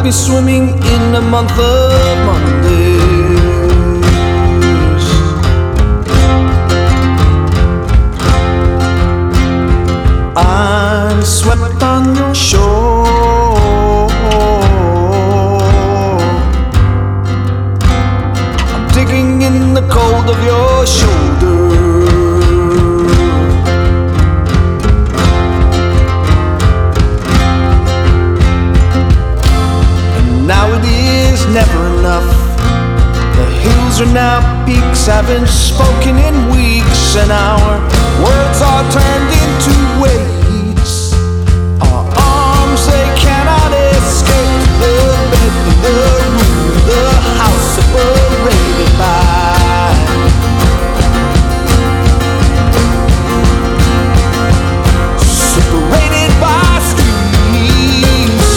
me swimming in the month of Mondays. I'm swept on your shore. I'm digging in the cold of your shoulder. Now it is never enough. The hills are now peaks, haven't spoken in weeks, and our words are turned into weights. Our arms, they cannot escape the bed, the room, the house separated by streets.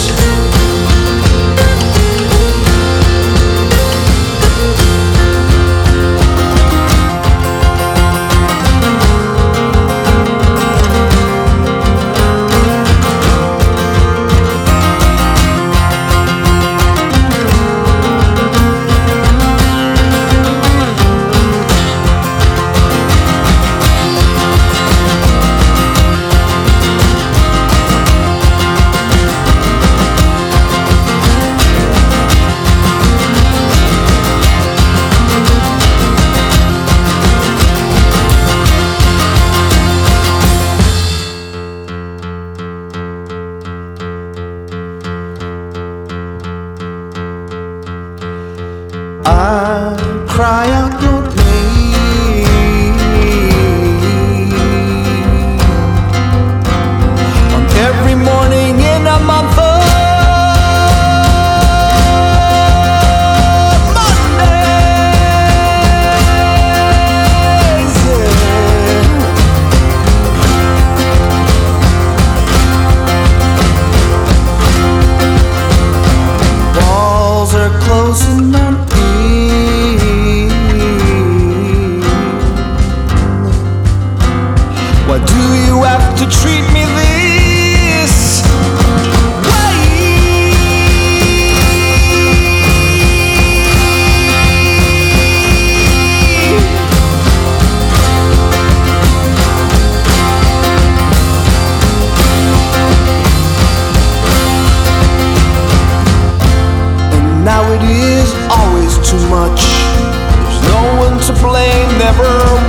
I cry out your name on every morning in a month of Mondays. Walls are closing on. Why do you have to treat me this way? And now it is always too much. There's no one to blame, never